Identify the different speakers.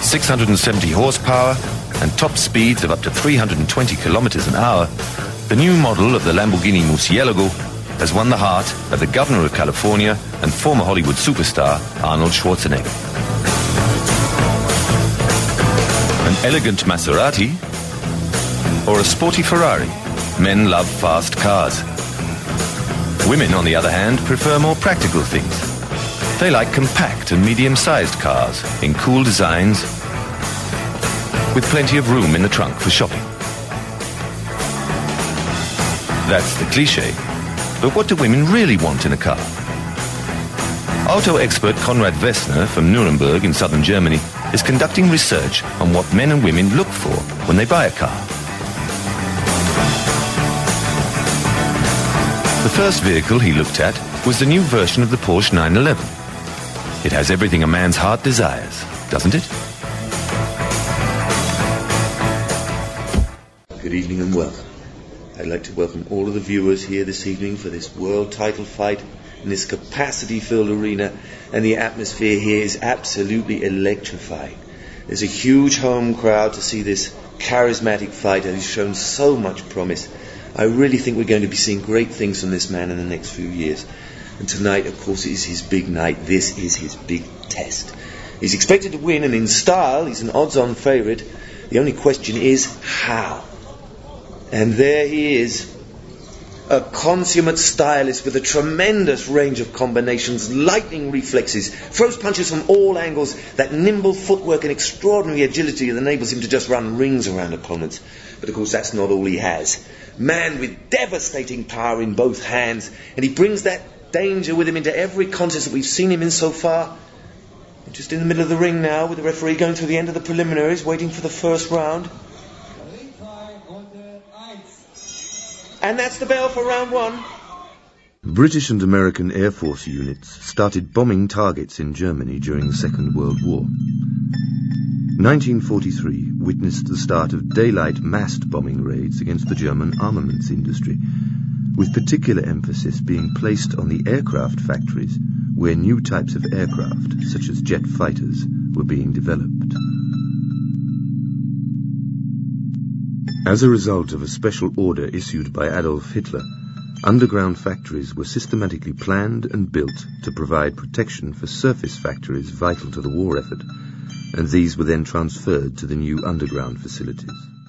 Speaker 1: 670 horsepower and top speeds of up to 320 kilometers an hour, the new model of the Lamborghini Murcielago has won the heart of the governor of California and former Hollywood superstar Arnold Schwarzenegger. An elegant Maserati or a sporty Ferrari? Men love fast cars. Women, on the other hand, prefer more practical things. They like compact and medium-sized cars in cool designs with plenty of room in the trunk for shopping. That's the cliché. But what do women really want in a car? Auto expert Konrad Wessner from Nuremberg in southern Germany is conducting research on what men and women look for when they buy a car. The first vehicle he looked at was the new version of the Porsche 911. It has everything a man's heart desires, doesn't it?
Speaker 2: Good evening and welcome. I'd like to welcome all of the viewers here this evening for this world title fight in this capacity-filled arena, and the atmosphere here is absolutely electrifying. There's a huge home crowd to see this charismatic fighter who's shown so much promise. I really think we're going to be seeing great things from this man in the next few years. And tonight, of course, is his big night. This is his big test. He's expected to win, and in style, he's an odds-on favourite. The only question is how. And there he is, a consummate stylist with a tremendous range of combinations, lightning reflexes, throws punches from all angles, that nimble footwork and extraordinary agility that enables him to just run rings around opponents. But of course that's not all he has. Man with devastating power in both hands, and he brings that danger with him into every contest that we've seen him in so far. We're just in the middle of the ring now, with the referee going through the end of the preliminaries, waiting for the first round. And that's the bell for round one.
Speaker 3: British and American Air Force units started bombing targets in Germany during the Second World War. 1943 witnessed the start of daylight massed bombing raids against the German armaments industry, with particular emphasis being placed on the aircraft factories where new types of aircraft, such as jet fighters, were being developed. As a result of a special order issued by Adolf Hitler, underground factories were systematically planned and built to provide protection for surface factories vital to the war effort, and these were then transferred to the new underground facilities.